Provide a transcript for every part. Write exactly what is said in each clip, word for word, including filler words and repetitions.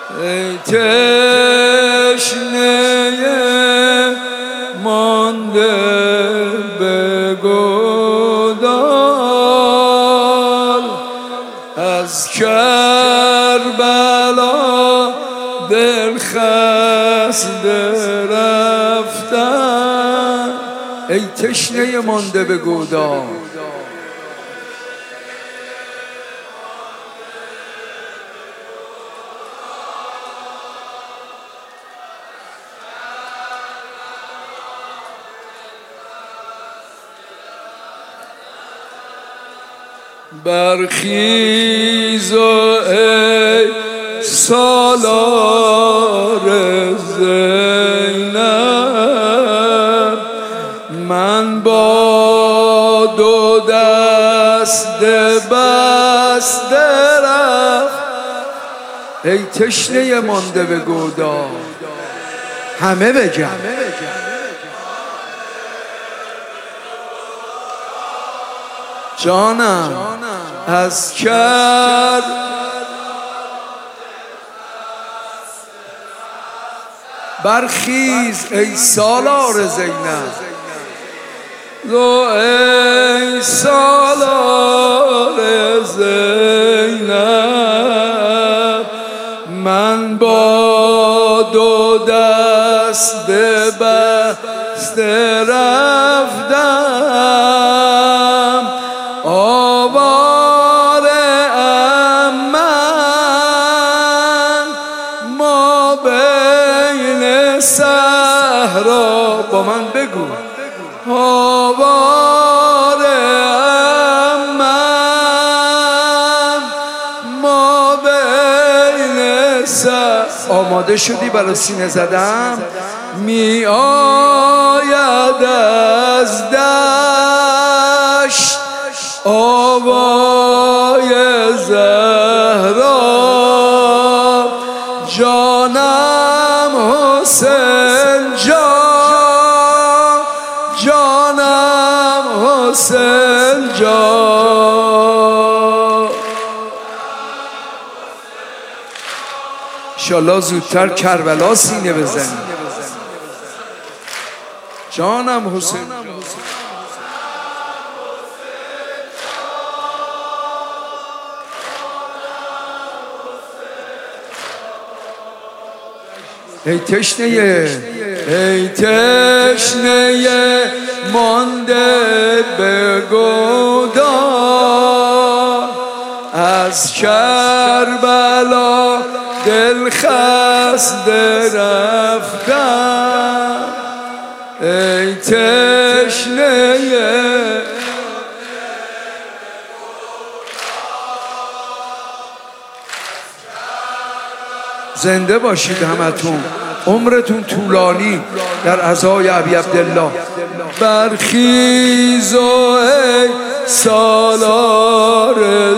ای تشنه مانده به گودال، از کربلا دل خسته رفتن. ای تشنه مانده به گودال، برخیز و ای سالار زینب، من با دو دست بسته رفت. ای تشنه مانده به گودال، همه بگم جانم از کرد برخیز ای سالار زینب، دو ای سالار زینب، من با دو دست بسته رفتم، آواره ام من ما بین صحرا. با من بگو آواره ام من ما بین صحرا. آماده شدی برای سینه زدم؟ می آید از دشت آوای زهرا، جانم حسین جان، جانم حسین جان. انشالله زودتر کربلا سینه بزنی. جانم حسین جان. ای تشنه ای تشنه مانده به گودال، از کربلا دل خسته رفتم. ای تشنه زنده باشید همتون، عمرتون طولانی در عزای ابی عبدالله. برخیز و ای سالار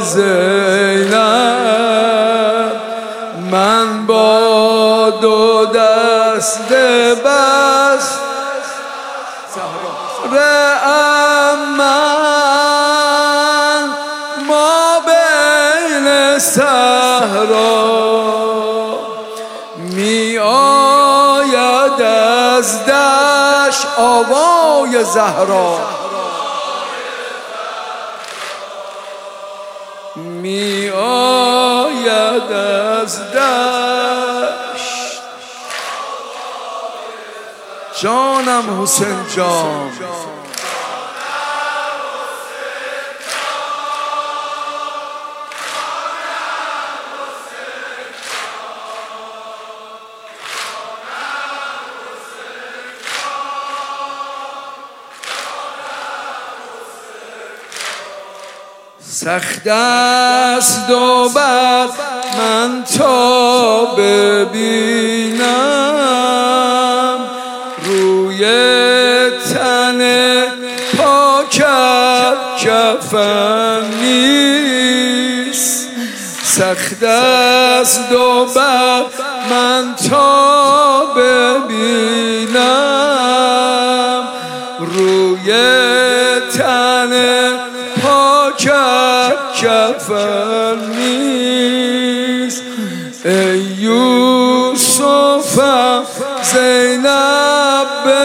زینب، من با دو دست بست رأم من ما بین صحرا، می آید از دشت آوای زهرا، می آید از دشت. جانم حسین جان. سخت است و بر من تا ببینم روی تن پاکت کفن نیست. سخت است و بر من تا ببینم روی تن پاکت کفن نیست. ای یوسفم زینب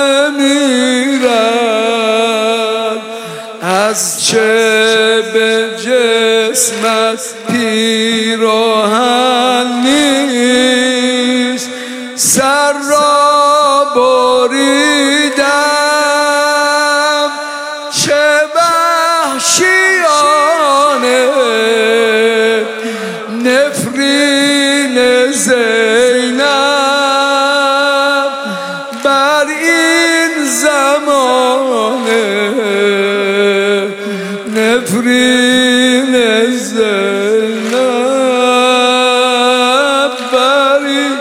بمیرد، از چه به جسمت پیراهن نیست، سر را بریدم چه وحشیانه، نفرین زینب بر این زمانه، نفرین زینب بر این،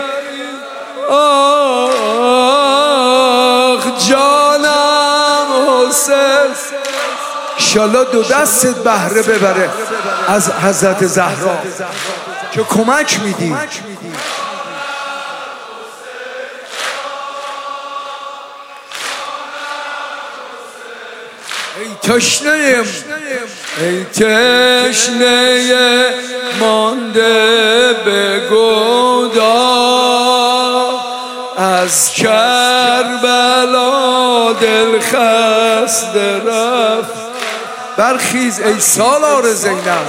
آخ جانم حسین. انشالله دو دستت بهره ببره از حضرت زهرا که کمک میدی. ای تشنه ای تشنه مانده به گودال، از کربلا دل خسته رفت. برخیز ای سالار زینب،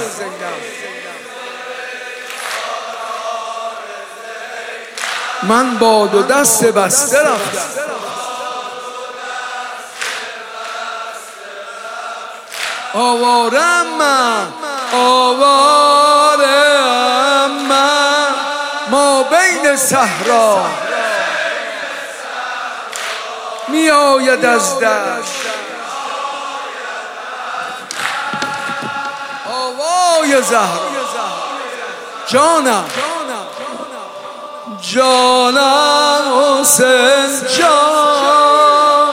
من با دو دست بسته رفتم. آوارم من آوارم من ما بین صحرا، می آید از دشت آوای زهرا. جانم جانم حسین جان،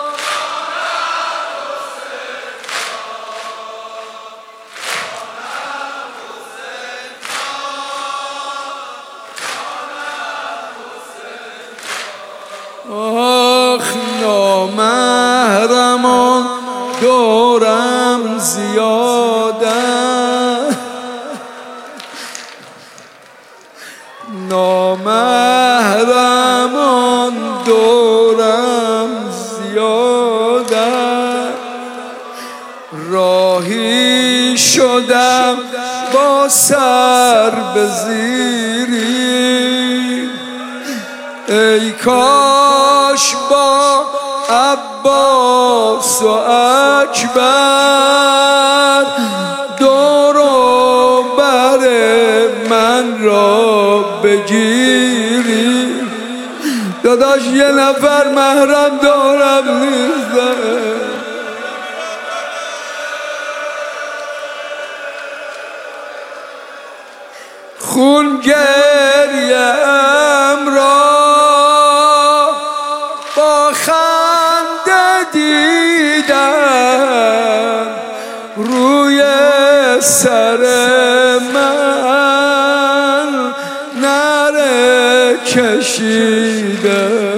آخ نامحرمان دورم زیادن، نامحرمان دورم زیادن، راهی شدم با سر به زیری، ای کاش با عباس و اکبر دور و بر من را بگیری. داداش یه نفر محرم دارم نیست، خون گریم را با خنده دیدم، روی سر من نره کشیدم.